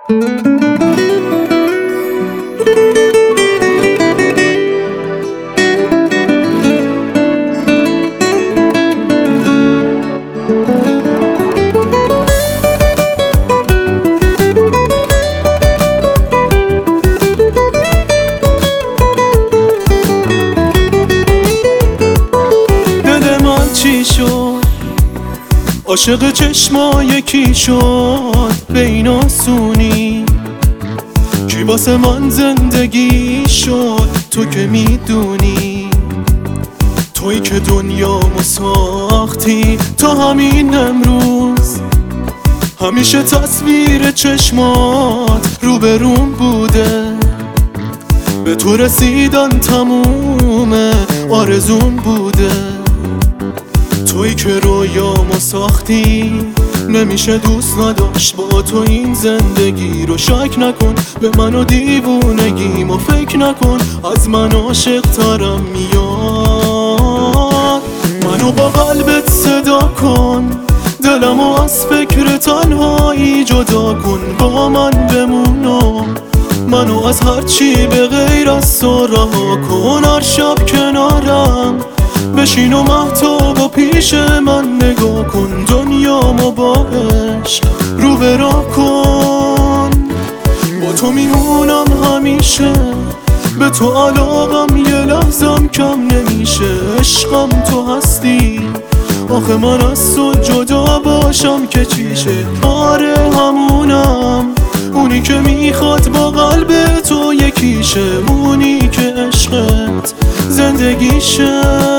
چی شد عاشق چشما یکی شد به این آسونی کی واسه من زندگی شد تو که میدونی تویی که دنیامو ساختی تا همین امروز همیشه تصویر چشمات روبروم بوده به تو رسیدن تموم آرزوم بوده تویی که رویامو ساختی نمیشه دوست نداشت با تو این زندگی رو شک نکن به من و دیوونگیمو فکر نکن از من عاشق ترم میاد منو با قلبت صدا کن دلمو از فکر تنهایی جدا کن با من بمونم منو از هرچی به غیر از تو رها کن هر شب کنارم بشین و مهتاب و پیش من نگاه کن دنیامو با عشق رو برا کن با تو میمونم همیشه به تو علاقم یه لحظم کم نمیشه عشقم تو هستی آخه من از تو جدا باشم که چیشه آره همونم اونی که میخواد با قلب تو یکیشه اونی که عشقت زندگیشه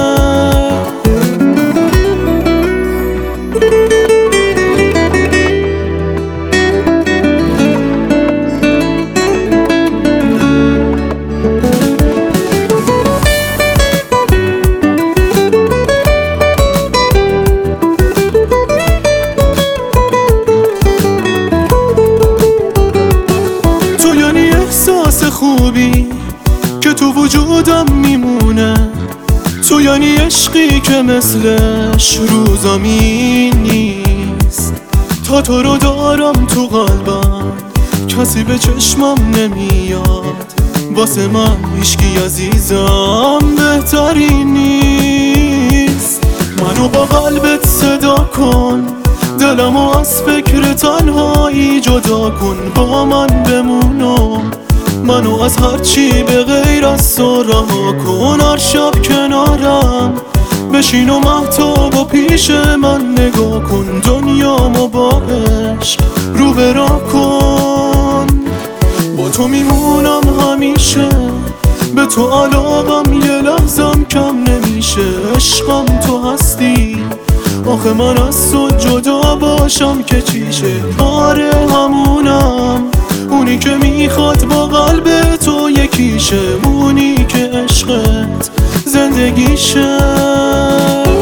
تو یعنی احساس خوبی که تو وجودم میمونه تو یعنی عشقی که مثلش رو زمین نیست تا تو رو دارم تو قلبم کسی به چشمم نمیاد واسه من هیچکی عزیزم بهتری نیست منو با قلبت صدا کن دلمو از فکر تنهایی جدا کن با من بمونم منو از هرچی به غیر از تو رها کن هر شب کنارم بشین و مهتاب و پیش من نگاه کن دنیامو با عشق رو برا کن با تو میمونم همیشه به تو علاقم یه لحظم کم نمیشه عشقم تو هستی آخه من از تو جدا باشم که چیشه آره همونم اونی که میخواد با قلب تو یکیشه اونی که عشقت زندگیشه